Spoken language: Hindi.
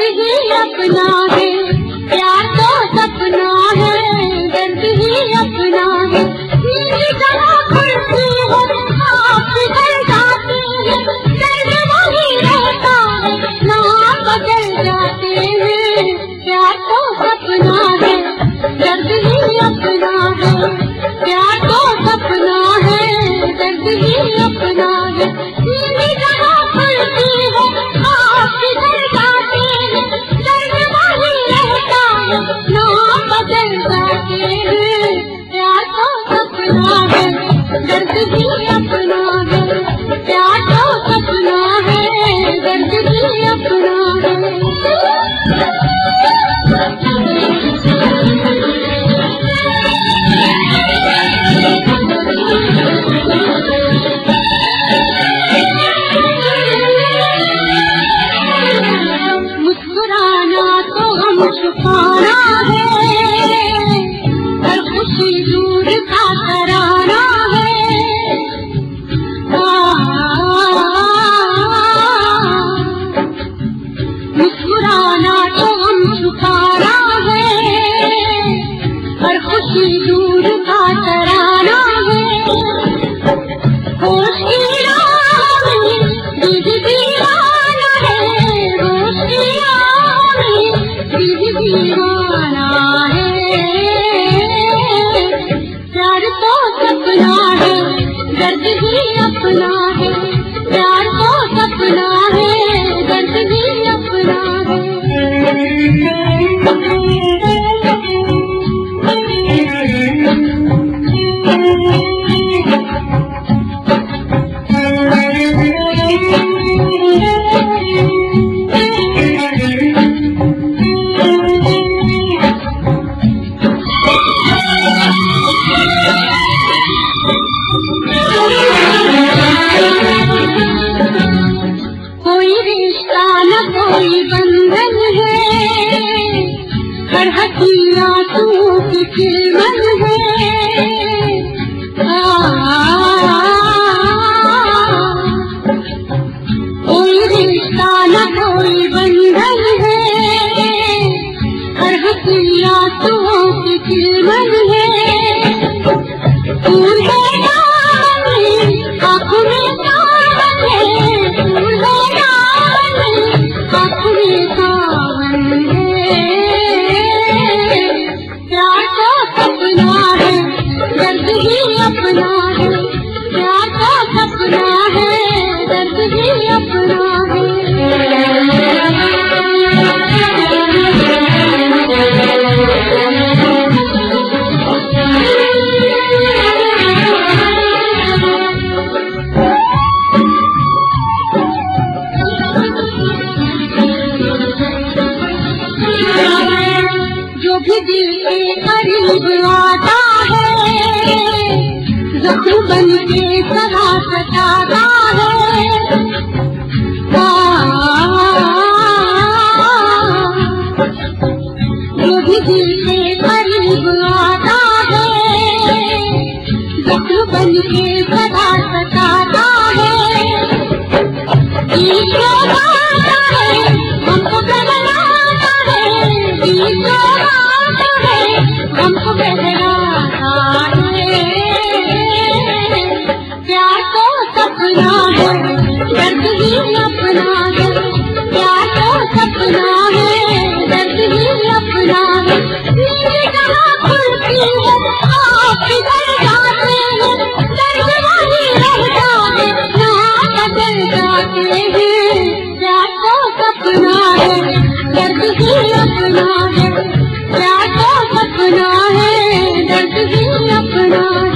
ही अपना है, प्यार तो सपना है, दर्द ही अपना है। मेरी जगह खुलती है, आप बिगड़ जाते हैं, दर्द वही रहता है, नाम बदल जाते हैं। प्यार तो सपना है, दर्द ही अपना है, प्यार तो सपना है, दर्द ही अपना है। मेरी जगह खुलती है, आप बिगड़ जाते हैं, दर्द वही रहता है, नाम बदल जाते हैं। प्यार तो सपना है, दर्द ही अपना है, प्यार तो सपना है, दर्द ही अपना है। मुस्कुराना तो हम छुपाना है, हर खुशी दूर का कराना है। मुस्कुराना तो हम छुपाना है, हर खुशी दूर का कराना है। होश की राह में दिल दीवाना है, होश की राह में दिल दीवाना है। प्यार तो सपना है, दर्द ही अपना है, प्यार तो सपना है, दर्द ही अपना है। कोई रिश्ता न कोई बंधन है, हर हंसी आंसू की चिलमन है। कोई रिश्ता न कोई बंधन है, हर हंसी आंसू की चिलमन है। फूल है आँखों में सावन है, फूल है आँखों में सावन है। प्यार तो सपना है, दर्द ही अपना है, प्यार तो सपना है, दर्द ही अपना है। जो भी दिल के करीब आता है, जख्म बन के सदा सताता है। जो भी दिल के करीब आता है, जख्म बन के सदा सताता है। ईश्वर गाता है, हमको बहलाता है, ईश्वर गाता है, हमको बहलाता है। प्यार तो सपना है, दर्द ही अपना है, प्यार तो सपना है, दर्द ही अपना है। मेरी जगह खुलती है, आप बिगड़ जाते हैं, दर्द वही रहता है, नाम बदल जाते हैं। प्यार तो सपना है, दर्द ही अपना है, प्यार तो सपना है, दर्द ही अपना है।